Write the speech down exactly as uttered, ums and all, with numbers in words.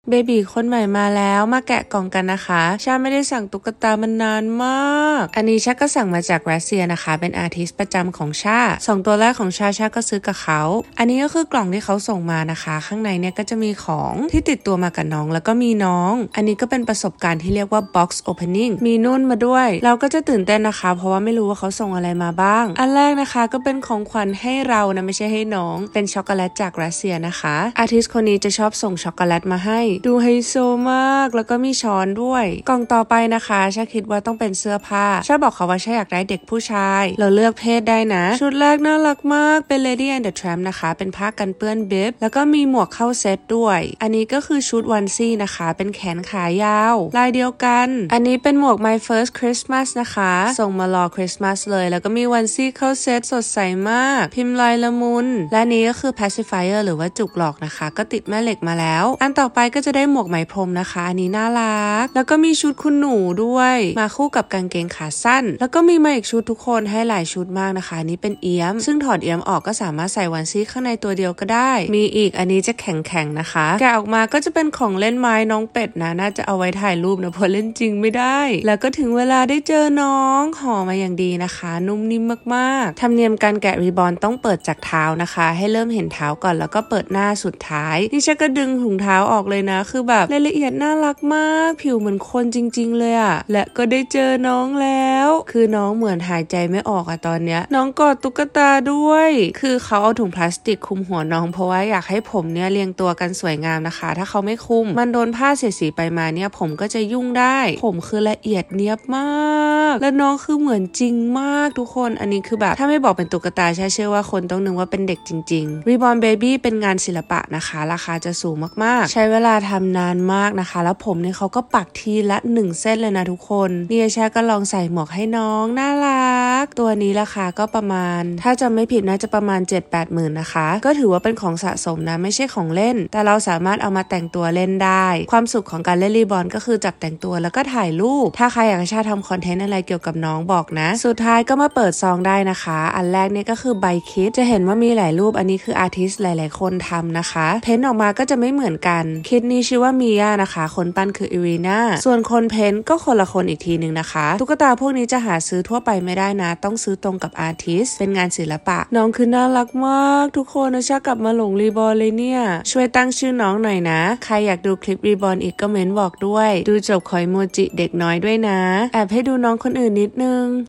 เบบีคนใหม่มาแล้วมาแกะกล่องกันนะคะชาไม่ได้สั่งตุ๊กตามันนานมากอันนี้ชาก็สั่งมาจากรัสเซียนะคะเป็นอาร์ติสต์ประจำของชาสองตัวแรกของชาชาก็ซื้อกับเขาอันนี้ก็คือกล่องที่เขาส่งมานะคะข้างในเนี่ยก็จะมีของที่ติดตัวมากับน้องแล้วก็มีน้องอันนี้ก็เป็นประสบการณ์ที่เรียกว่า box opening มีนุ่นมาด้วยเราก็จะตื่นเต้นนะคะเพราะว่าไม่รู้ว่าเขาส่งอะไรมาบ้างอันแรกนะคะก็เป็นของขวัญให้เรานะไม่ใช่ให้น้องเป็นช็อกโกแลตจากรัสเซียนะคะอาร์ติสต์คนนี้จะชอบส่งช็อกโกแลตมาให้ดูไฮโซมากแล้วก็มีช้อนด้วยกล่องต่อไปนะคะชาคิดว่าต้องเป็นเสื้อผ้าชาบอกเขาว่าชาอยากได้เด็กผู้ชายเราเลือกเพศได้นะชุดแรกน่ารักมากเป็น Lady and the Tramp นะคะเป็นผ้ากันเปื้อนบิบแล้วก็มีหมวกเข้าเซตด้วยอันนี้ก็คือชุดวันซี่นะคะเป็นแขนขายาวลายเดียวกันอันนี้เป็นหมวก My First Christmas นะคะส่งมารอคริสต์มาสเลยแล้วก็มีวันซี่เข้าเซตสดใสมากพิมพ์ลายละมุนและนี้ก็คือ pacifier หรือว่าจุกหลอกนะคะก็ติดแม่เหล็กมาแล้วอันต่อไปก็จะได้หมวกไหมพรมนะคะอันนี้น่ารักแล้วก็มีชุดคุณหนูด้วยมาคู่กับกางเกงขาสั้นแล้วก็มีมาอีกชุดทุกคนให้หลายชุดมากนะคะอันนี้เป็นเอี้ยมซึ่งถอดเอี้ยมออกก็สามารถใส่วันซี่ข้างในตัวเดียวก็ได้มีอีกอันนี้จะแข็งๆนะคะแกะออกมาก็จะเป็นของเล่นไม้น้องเป็ดนะน่าจะเอาไว้ถ่ายรูปนะเพราะเล่นจริงไม่ได้แล้วก็ถึงเวลาได้เจอน้องห่อมาอย่างดีนะคะนุ่มนิ่มมากๆธรรมเนียมการแกะรีบอนต้องเปิดจากเท้านะคะให้เริ่มเห็นเท้าก่อนแล้วก็เปิดหน้าสุดท้ายนี่ฉันก็ดึงถุงเท้าออกเลยนะคือแบบรายละเอียดน่ารักมากผิวเหมือนคนจริงๆเลยอะและก็ได้เจอน้องแล้วคือน้องเหมือนหายใจไม่ออกอะตอนเนี้ยน้องกอดตุ๊กตาด้วยคือเขาเอาถุงพลาสติกคลุมหัวน้องเพราะว่าอยากให้ผมเนี่ยเรียงตัวกันสวยงามนะคะถ้าเขาไม่คุมมันโดนผ้าเสียดสีไปมาเนี่ยผมก็จะยุ่งได้ผมคือละเอียดเนียบมากและน้องคือเหมือนจริงมากทุกคนอันนี้คือแบบถ้าไม่บอกเป็นตุ๊กตาเชื่อว่าคนต้องนึกว่าเป็นเด็กจริงๆ Reborn Baby เป็นงานศิลปะนะคะราคาจะสูงมากๆใช้เวลาทำนานมากนะคะแล้วผมเนี่ยเขาก็ปักทีละหนึ่งเส้นเลยนะทุกคนเนี่ยชาก็ลองใส่หมวกให้น้องน่ารักตัวนี้ราคาก็ประมาณถ้าจำไม่ผิดน่าจะประมาณ เจ็ดแปด หมื่นนะคะก็ถือว่าเป็นของสะสมนะไม่ใช่ของเล่นแต่เราสามารถเอามาแต่งตัวเล่นได้ความสุขของการเล่นรีบอนก็คือจับแต่งตัวแล้วก็ถ่ายรูปถ้าใครอยากให้ชาทำคอนเทนต์อะไรเกี่ยวกับน้องบอกนะสุดท้ายก็มาเปิดซองได้นะคะอันแรกเนี่ยก็คือใบคิดจะเห็นว่ามีหลายรูปอันนี้คืออาร์ติสต์หลายๆคนทำนะคะเพ้นท์ออกมาก็จะไม่เหมือนกันคิดนี้ชื่อว่ามีย่านะคะคนปั้นคืออีรีนาส่วนคนเพ้นท์ก็คนละคนอีกทีนึงนะคะตุ๊กตาพวกนี้จะหาซื้อทั่วไปไม่ได้นะต้องซื้อตรงกับอาร์ติสต์เป็นงานศิลปะน้องคือน่ารักมากทุกคนนะชากลับมาหลงรีบอนเลยเนี่ยช่วยตั้งชื่อน้องหน่อยนะใครอยากดูคลิปรีบอนอีกก็เม้นบอกด้วยดูจบขออีโมจิเด็กน้อยด้วยนะแอบให้ดูน้องคนอื่นนิดนึง